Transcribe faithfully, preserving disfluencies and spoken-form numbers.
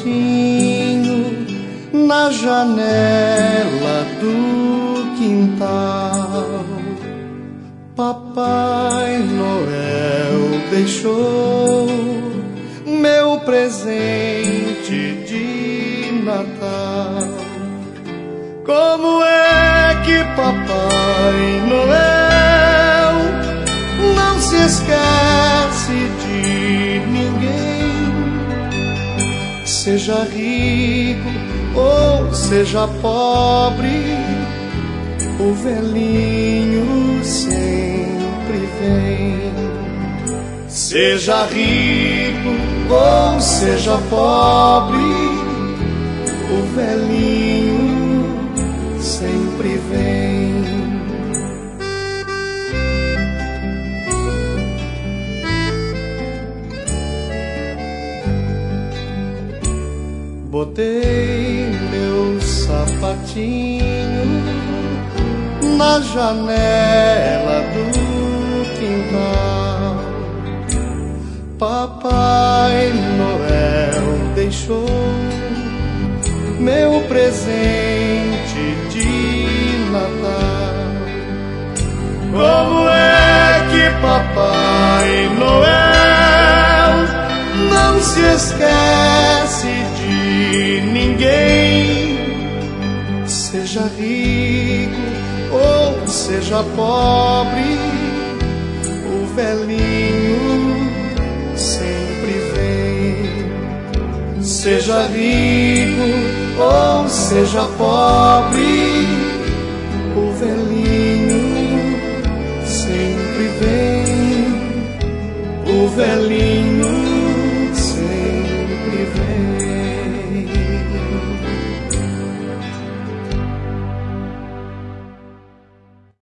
sapatinho na janela do quintal. Papai Noel deixou meu presente de Natal. Como é que Papai Noel não se esquece de ninguém? Seja rico ou seja pobre, o velhinho sempre vem. Seja rico ou seja pobre, o velhinho sempre vem. Botei meu sapatinho na janela do quintal. Papai Noel deixou meu presente de Natal. Como é que Papai Noel não se esquece de ninguém? Seja rico ou seja pobre, o velhinho sempre vem. Seja rico ou seja pobre, o velhinho sempre vem. O velhinho sempre vem.